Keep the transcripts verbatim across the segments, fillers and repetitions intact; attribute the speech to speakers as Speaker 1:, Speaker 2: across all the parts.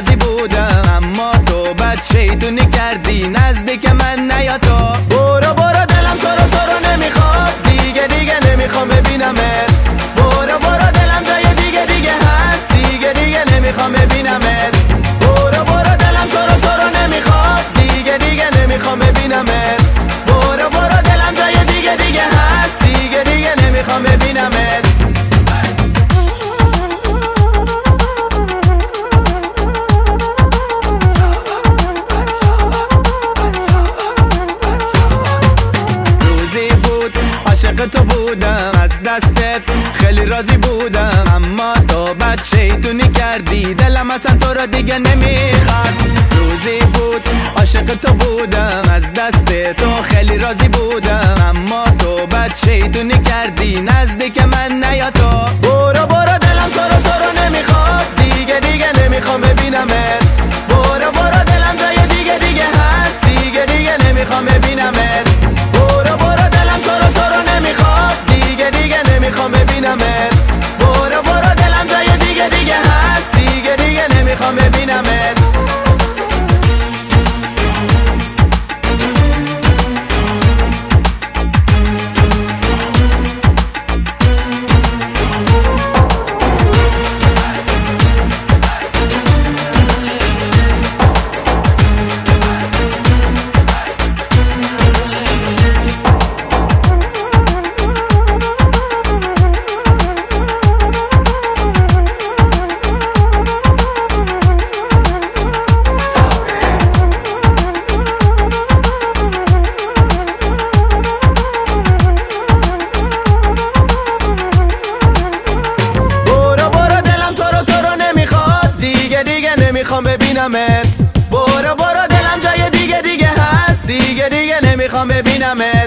Speaker 1: راضی بودم، اما تو بد شیطونی کردی نزدیک من نیا تو. برو برو دلم تو رو تو رو نمیخواد، دیگه دیگه نمیخوام ببینمت. برو برو دلم جای دیگه دیگه هست، دیگه دیگه نمیخوام ببینمت. برو برو دلم تو رو تو رو نمیخواد، دیگه دیگه نمیخوام ببینمت. برو برو دلم جای دیگه دیگه هست، دیگه دیگه نمیخوام ببینمت. عاشق تو بودم، از دستت خیلی راضی بودم، اما تو بد شیطونی کردی دلم اصلا تو رو دیگه نمیخواد. روزی بود عاشق تو بودم، از دست تو خیلی راضی بودم، اما تو بد شیطونی کردی نزدیک من نیا تو. برو برو دلم تو رو تو رو نمیخواد، دیگه دیگه نمیخوام ببینمت. برو برو دلم جای دیگه دیگه هست، دیگه دیگه نمیخوام ببینمت. برو برو دلم تو رو تو رو نمیخواد، دیگه دیگه نمیخوام ببینمت. برو برو دلم جای دیگه دیگه هست، دیگه دیگه نمیخوام ببینمت. نمیخوام ببینمت. برو برو دلم جای دیگه دیگه هست، دیگه دیگه نمیخوام ببینمت.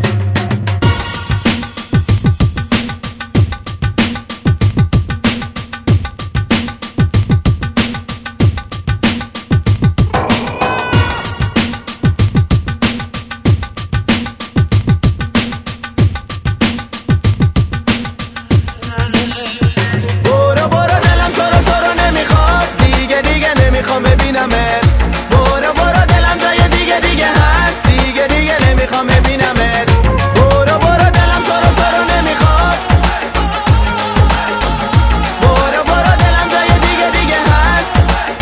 Speaker 1: نمیخوام ببینمت. برو برو دلم جای دیگه دیگه هست، دیگه دیگه نمیخوام ببینمت. برو برو دلم تو رو تو رو نمیخواد. برو برو دلم جای دیگه دیگه هست.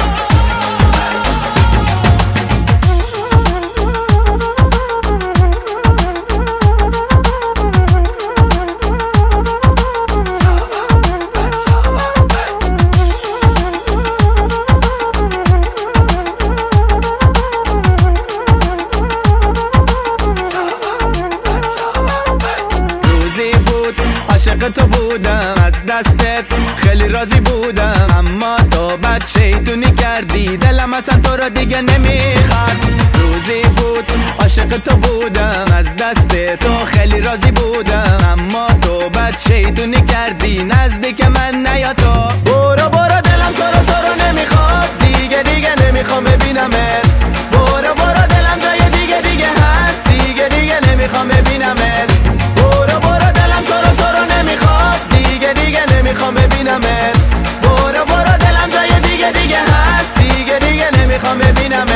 Speaker 1: عاشق تو بودم، از دستت خیلی راضی بودم، اما تو بد شیطونی کردی دلم اصلا تو رو دیگه نمیخواد. روزی بود عاشق تو بودم، از دست تو خیلی راضی بودم، اما تو بد شیطونی کردی نزدیک من نیا تو. برو برو دلم تو رو تو رو نمیخواد، دیگه دیگه نمیخوام ببینمت. برو برو دلم جای دیگه دیگه هست، دیگه دیگه نمیخوام ببینمت. برو برو دلم تو رو تو رو نمیخواد، دیگه دیگه نمیخوام ببینمت. برو برو دلم جای دیگه دیگه هست، دیگه دیگه نمیخوام ببینمت.